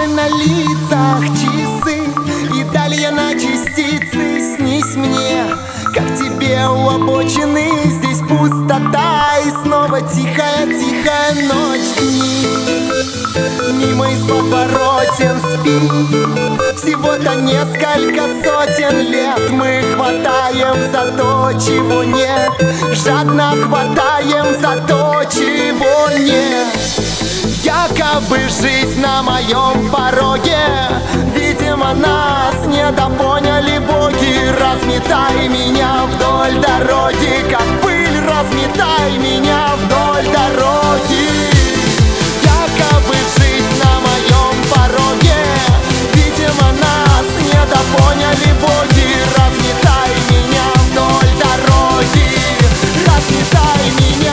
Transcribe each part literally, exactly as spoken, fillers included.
на лицах, часы и далее на частицы. Снись мне, как тебе у обочины. Здесь пустота и снова тихая-тихая ночь. Дни мимо из подворотен спи. Всего-то несколько сотен лет мы хватаем за то, чего нет. Жадно хватаем за то, чего нет. Якобы жизнь на моем пороге. Видимо, нас недопоняли боги. Разметай меня вдоль дороги, как пыль, разметай меня вдоль дороги. Якобы жизнь на моем пороге. Видимо, нас недопоняли боги. Разметай меня вдоль дороги, разметай меня.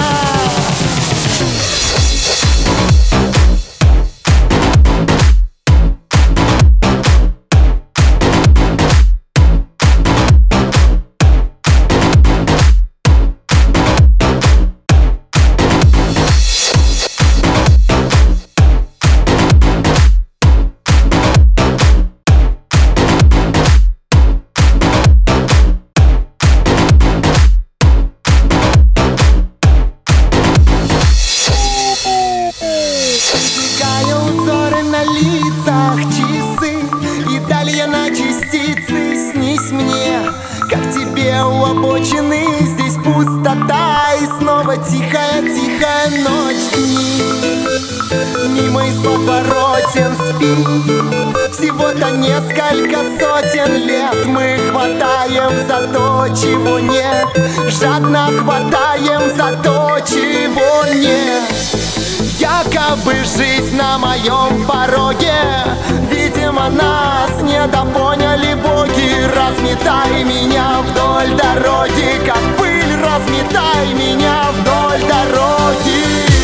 На лицах часы и далее на частицы. Снись мне, как тебе у обочины. Здесь пустота и снова тихая-тихая ночь. Дни мимо из подворотен спи. Всего-то несколько сотен лет мы хватаем за то, чего нет. Жадно хватаем за то, чего нет. Якобы жизнь на моем пороге. Видимо, нас недопоняли боги. Разметай меня вдоль дороги, как пыль, разметай меня вдоль дороги.